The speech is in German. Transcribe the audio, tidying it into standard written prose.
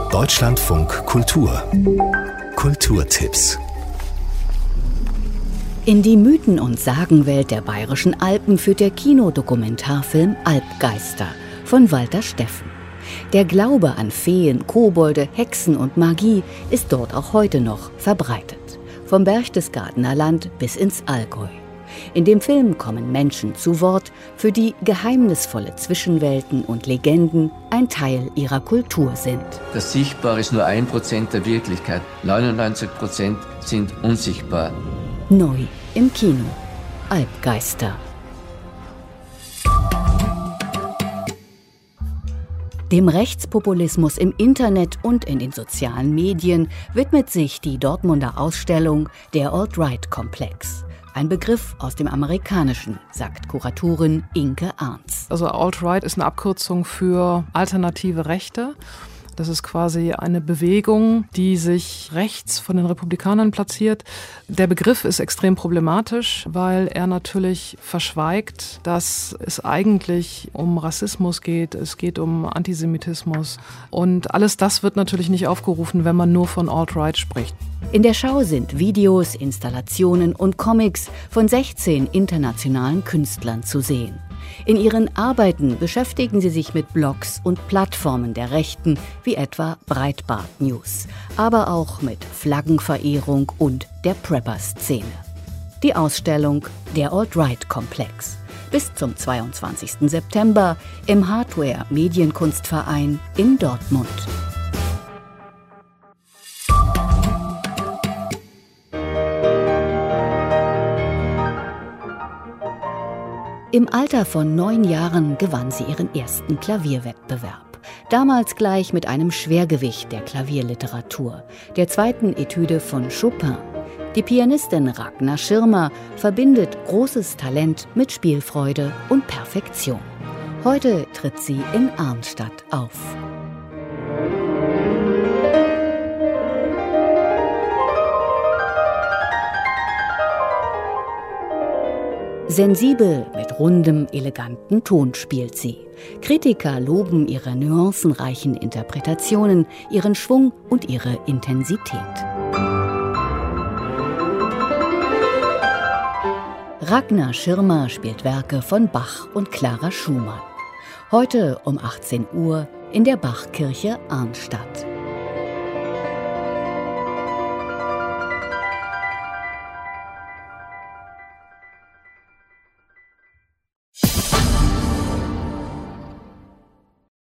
Deutschlandfunk Kultur. Kulturtipps. In die Mythen- und Sagenwelt der Bayerischen Alpen führt der Kinodokumentarfilm Alpgeister von Walter Steffen. Der Glaube an Feen, Kobolde, Hexen und Magie ist dort auch heute noch verbreitet. Vom Berchtesgadener Land bis ins Allgäu. In dem Film kommen Menschen zu Wort, für die geheimnisvolle Zwischenwelten und Legenden ein Teil ihrer Kultur sind. Das Sichtbare ist nur 1% der Wirklichkeit. 99% sind unsichtbar. Neu im Kino. Alpgeister. Dem Rechtspopulismus im Internet und in den sozialen Medien widmet sich die Dortmunder Ausstellung Der Alt-Right-Komplex. Ein Begriff aus dem Amerikanischen, sagt Kuratorin Inke Arns. Also Alt-Right ist eine Abkürzung für alternative Rechte. Das ist quasi eine Bewegung, die sich rechts von den Republikanern platziert. Der Begriff ist extrem problematisch, weil er natürlich verschweigt, dass es eigentlich um Rassismus geht, es geht um Antisemitismus. Und alles das wird natürlich nicht aufgerufen, wenn man nur von Alt-Right spricht. In der Schau sind Videos, Installationen und Comics von 16 internationalen Künstlern zu sehen. In ihren Arbeiten beschäftigen sie sich mit Blogs und Plattformen der Rechten, wie etwa Breitbart News, aber auch mit Flaggenverehrung und der Prepper-Szene. Die Ausstellung Der Alt-Right-Komplex. Bis zum 22. September im Hardware Medienkunstverein in Dortmund. Im Alter von 9 Jahren gewann sie ihren ersten Klavierwettbewerb. Damals gleich mit einem Schwergewicht der Klavierliteratur, der zweiten Etüde von Chopin. Die Pianistin Ragnar Schirmer verbindet großes Talent mit Spielfreude und Perfektion. Heute tritt sie in Arnstadt auf. Sensibel, mit rundem, eleganten Ton spielt sie. Kritiker loben ihre nuancenreichen Interpretationen, ihren Schwung und ihre Intensität. Ragnar Schirmer spielt Werke von Bach und Clara Schumann. Heute um 18 Uhr in der Bachkirche Arnstadt.